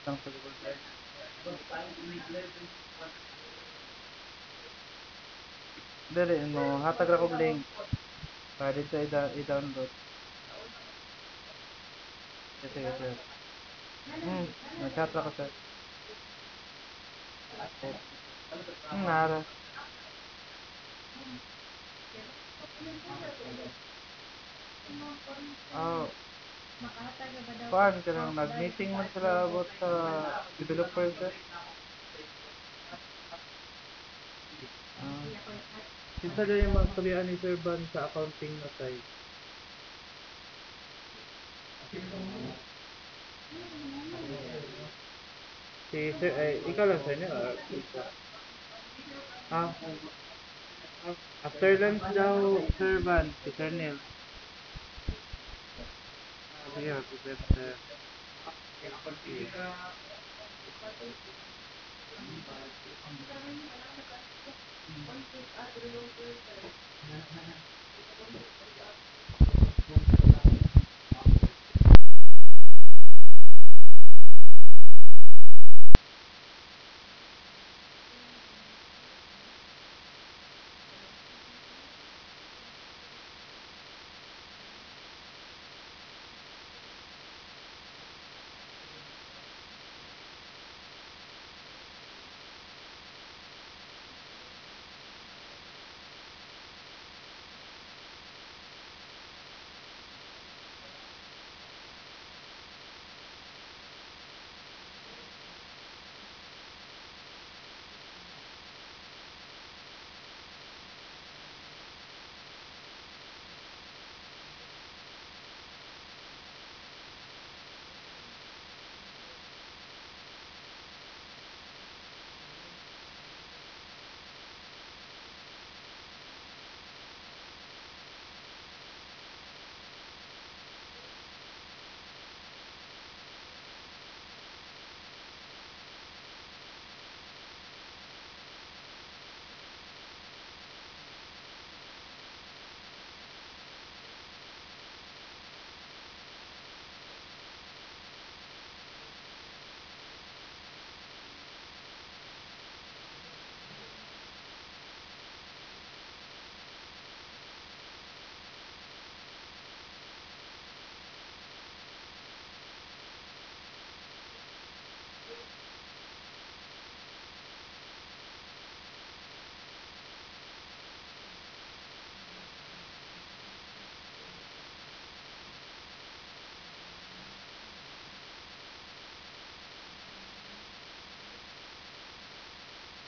lang sa Google Drive. Dali, no, hatag ra kog link. Para dito i-download. Yes, sige, sir. Nag-chat ra ko, sir. Nara. Oh, kuan ka nang nag-meeting man sila about sa developer, sir. Ah, kinsa dili yung magtulian ni Sir Van sa accounting na side? Si Sir, ikaw lang sir niya, or isa? Ah, after lunch daw, Sir Van, si Sir Neil. Sige, problema, sir. Sige.